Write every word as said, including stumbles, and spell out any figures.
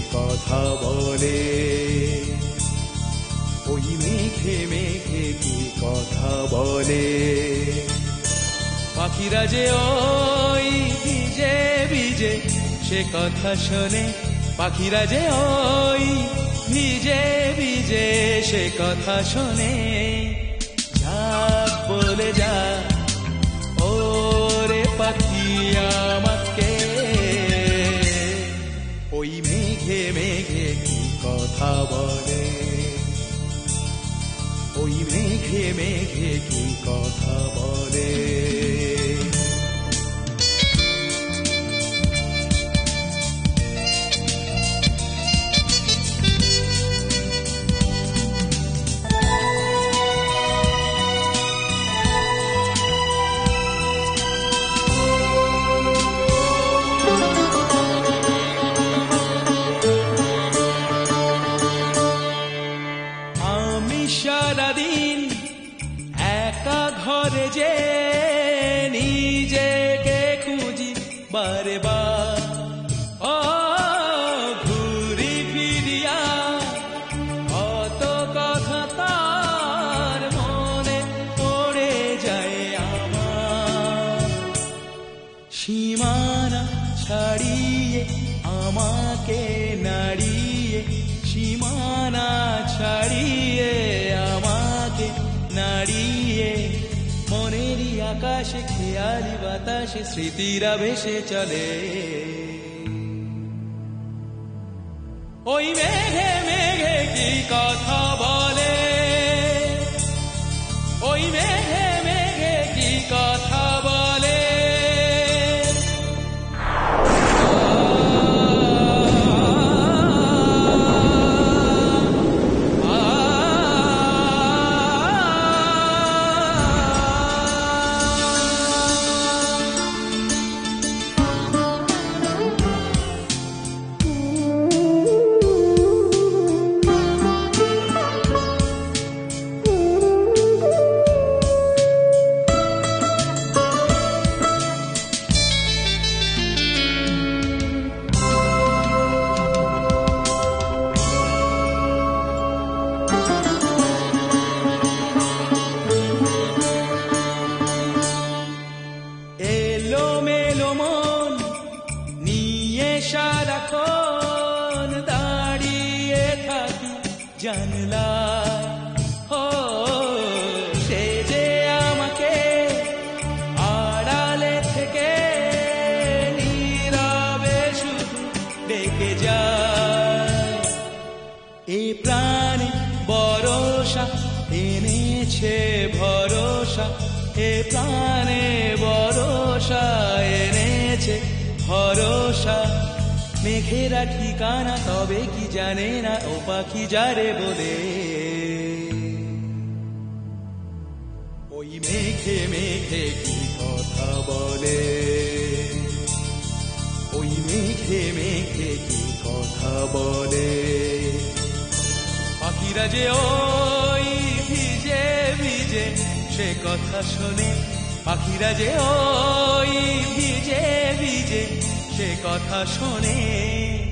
কথা বলে, ওই মেঘে মেঘে কি কথা বলে। পাখিরা যে ওই ভিজে ভিজে সে কথা শোনে, পাখিরা যে ওই ভিজে ভিজে সে কথা শোনে। যাক বলে যা ওরে পাখি আমাকে, ওই মেঘে মেঘে কি কথা বলে, ওই মেঘে মেঘে কি কথা বলে। সারাদিন একা ঘরে যে নিজেকে খুঁজি বারে বার, ও ঘুরি ফিরিয়া কত কথা তার মনে পড়ে যায় আমার। সীমানা ছাড়িয়ে আমাকে নাড়িয়ে, সীমানা ছাড়িয়ে আমাকে নাড়িয়ে, মনেরই আকাশে খেয়ালি বাতাসে স্মৃতিরা ভেসে চলে। ওই মেঘে মেঘে কি কথা বলে, ওই মেঘে মেঘে কি কথা বলে। সারাক্ষণ দাঁড়িয়ে থাকি জানলায়, ও সে যে আমাকে আড়ালে থেকে নীরবে শুধু ডেকে যায়। এ প্রাণে ভরসা এনেছে ভরসা, এ প্রাণে ভরসা এনেছে ভরসা। মেঘেরা ঠিকানা তবে কি জানে না ও পাখি যারে বলে। ওই মেঘে মেঘে কি কথা বলে, ওই মেঘে মেঘে কি কথা বলে। পাখিরা যে ওই ভিজে ভিজে সে কথা শোনে, পাখিরা যে ওই ভিজে ভিজে সে কথা শোনে।